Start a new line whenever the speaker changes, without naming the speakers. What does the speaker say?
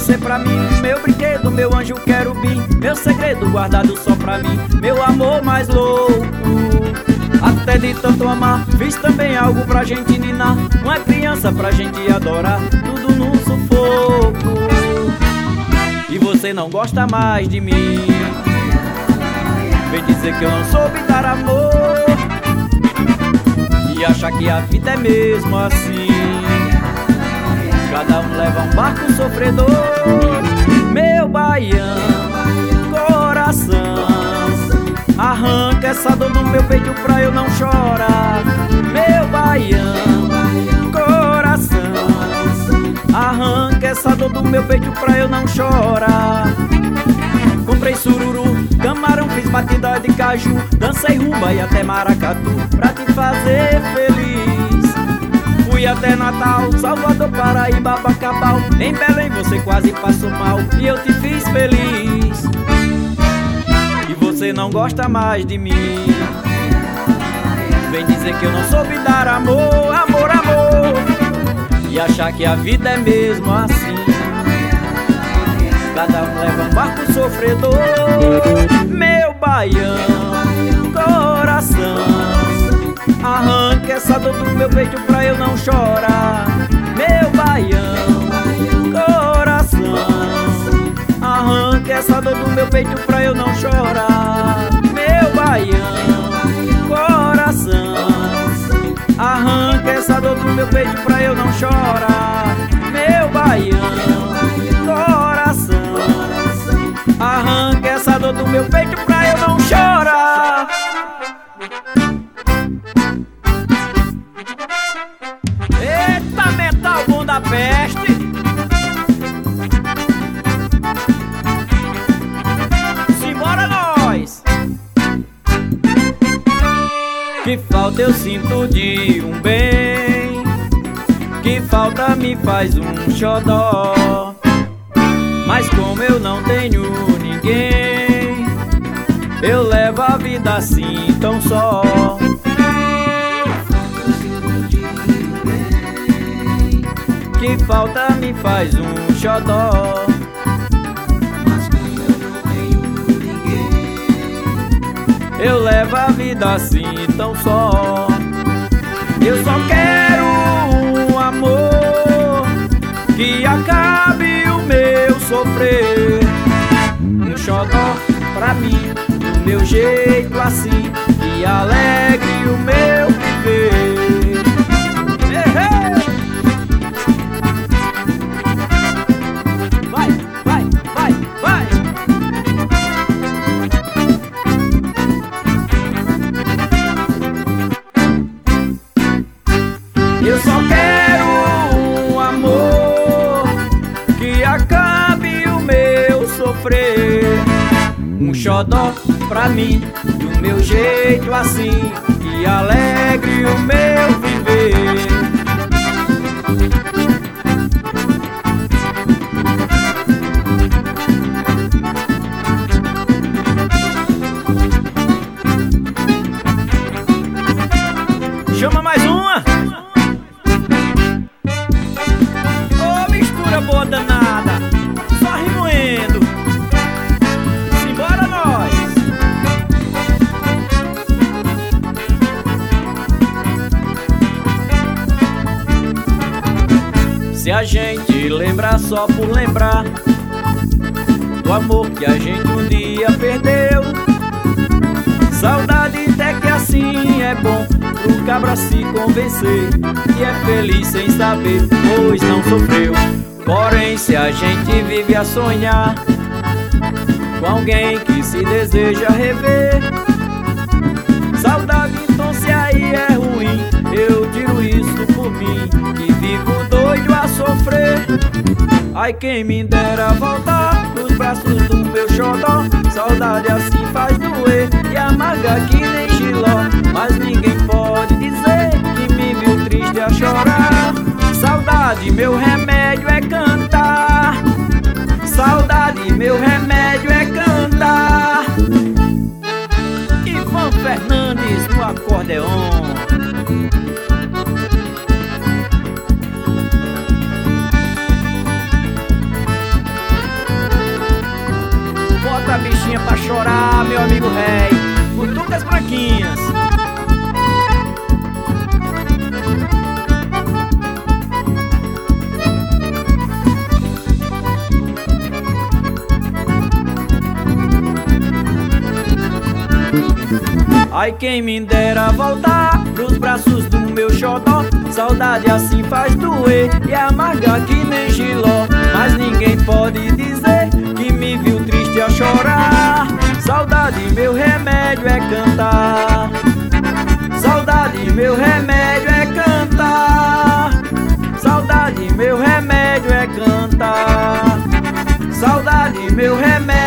você pra mim, meu brinquedo, meu anjo querubim, meu segredo guardado só pra mim, meu amor mais louco. Até de tanto amar, fiz também algo pra gente ninar, uma criança pra gente adorar, tudo num sufoco. E você não gosta mais de mim, vem dizer que eu não soube dar amor, e achar que a vida é mesmo assim, cada um leva um barco sofredor. Meu baião, coração, arranca essa dor do meu peito pra eu não chorar. Meu baião, coração, arranca essa dor do meu peito pra eu não chorar. Comprei sururu, camarão, fiz batida de caju, dancei rumba e até maracatu pra te fazer feliz. Fui até Natal, Salvador, Paraíba, Bacabal, em Belém você quase passou mal e eu te fiz feliz. E você não gosta mais de mim, vem dizer que eu não soube dar amor, amor, amor, e achar que a vida é mesmo assim, cada um leva um barco sofredor. Meu baião, coração, arranca essa dor do meu peito pra eu não chorar. Meu baião, coração, arranca essa dor do meu peito pra eu não chorar. Meu baião, coração, arranca essa dor do meu peito pra eu não chorar. Meu baião, coração, arranca essa dor do meu peito pra eu não chorar. Eita, metal bom da peste. Simbora nós. Que falta eu sinto de um bem, que falta me faz um xodó. Mas como eu não tenho ninguém, eu levo a vida assim tão só. Que falta me faz um xodó. Mas como eu não tenho ninguém, eu levo a vida assim tão só. Eu só quero um amor que acabe o meu sofrer, um xodó pra mim, do meu jeito assim, que alegre o meu viver. Vai, vai, vai, vai. Eu só quero um amor que acabe o meu sofrer, um xodó pra mim, do meu jeito assim, que alegre o meu viver. Chama mais uma. Ô, mistura boa danada, só remoendo. Simbora nós. Se a gente lembrar só por lembrar do amor que a gente um dia perdeu, saudade até que assim é bom pro cabra se convencer que é feliz sem saber, pois não sofreu. Porém, se a gente vive a sonhar com alguém que se deseja rever, saudade então se aí é ruim, eu tiro isso por mim, que vivo doido a sofrer. Ai, quem me dera voltar pros braços do meu xodó, saudade assim faz doer e amarga que nem xiló, mas ninguém pode dizer que me viu triste a chorar. Saudade, meu remédio é cantar, saudade, meu remédio é cantar. Ivan Fernandes no acordeon. Ai, quem me dera voltar pros braços do meu xodó. Saudade assim faz doer e amarga que nem giló. Mas ninguém pode dizer que me viu triste a chorar. Saudade, meu remédio é cantar. Saudade, meu remédio é cantar. Saudade, meu remédio é cantar. Saudade, meu remédio